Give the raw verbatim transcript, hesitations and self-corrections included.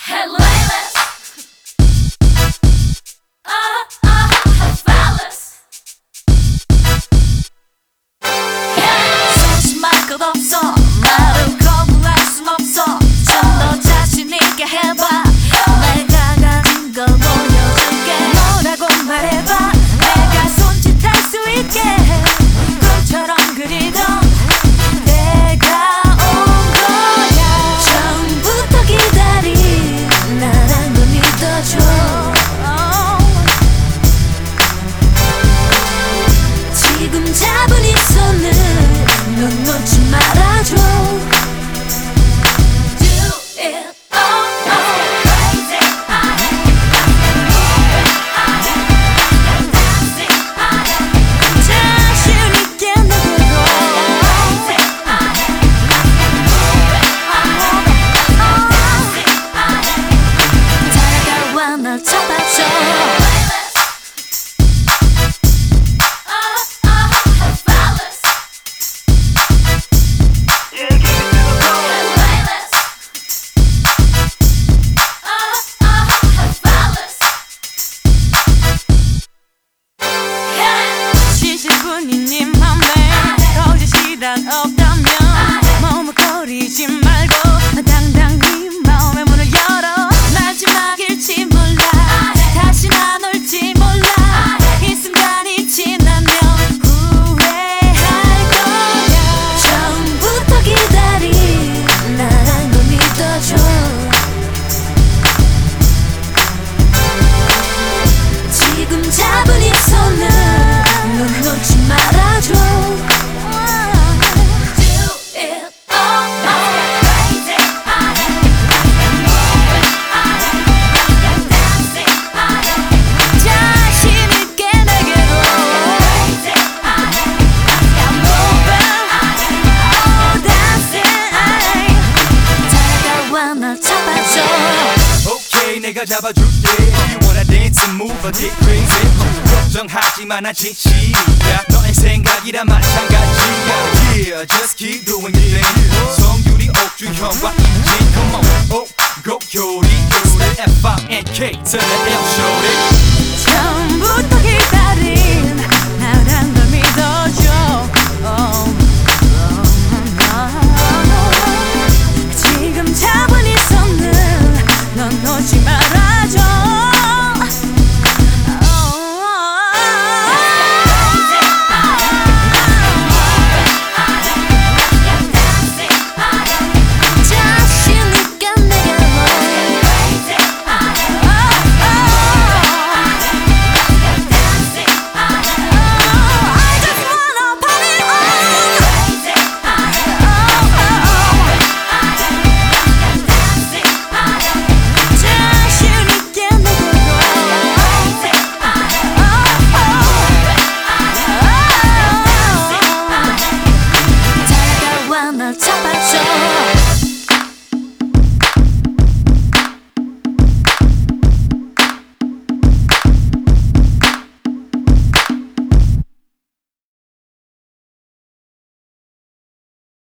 네 맘에 터질 시간 없다면 머뭇거리지 말고 당당히 마음의 문을 열어. 마지막일지 몰라, 다시 안 올지 몰라. 이 순간이 지나면 후회할 거야. 처음부터 기다린 나란 걸 믿어줘. 지금 잡은 이 손을 넌 놓지 말아줘. 내가 잡아줄게. You wanna dance and move or get crazy. 걱정하지마 난 진심이야. 너의 생각이란 마찬가지야. Yeah, just keep doing your thing. 성유리 옥주현과 임진. Come on, 오, 고 요리. It's the F I N K to the L, shorty.